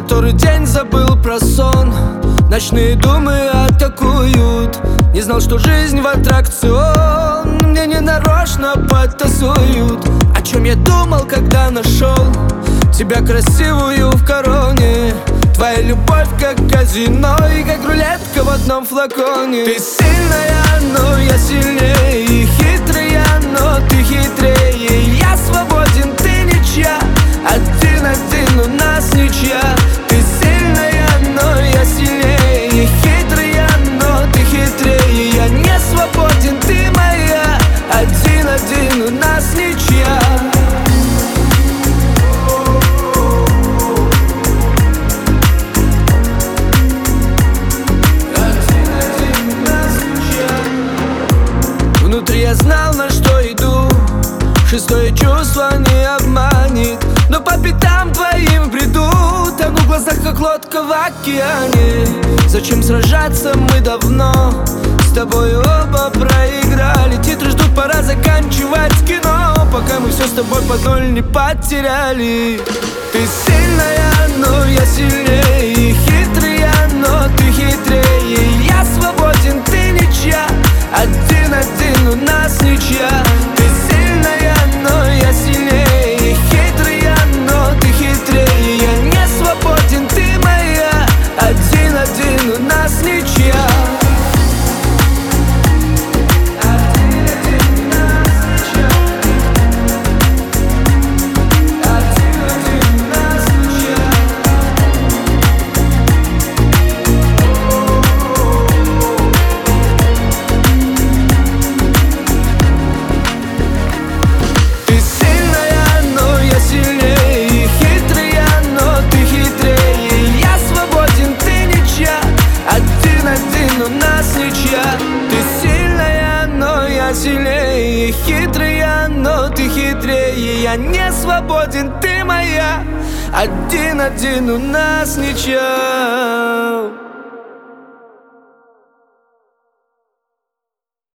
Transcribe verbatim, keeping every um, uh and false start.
который день забыл про сон. Ночные думы атакуют. Не знал, что жизнь в аттракцион. Мне не нарочно подтасуют. О чем я думал, когда нашел тебя красивую в короне. Твоя любовь как казино и как рулетка в одном флаконе. Ты сильная, но я сильнее, и хитрая, но ты хитрее. Я свободен, ты ничья, один-один у нас ничья. Ты сильная, но я сильнее, и хитрая, но ты хитрее. Я не свободен, ты моя, один-один у нас ничья. Внутри я знал, на что иду. Шестое чувство не обманет. Но по пятам твоим приду. Тону в глазах, как лодка в океане. Зачем сражаться, мы давно с тобой оба проиграли. Титры ждут, пора заканчивать кино, пока мы все с тобой под ноль не потеряли. Ты сильная, но я сильнее, и хитрая, но ты хитрее. Я свободен, ты ничья, один-один у нас ничья. Ты сильная, но я сильнее, и хитрая, но ты хитрее. Я не свободен, ты моя, один-один у нас ничья. Ты сильная, но я сильнее, хитрая, но ты хитрее. Я не свободен, ты моя, один-один у нас ничья.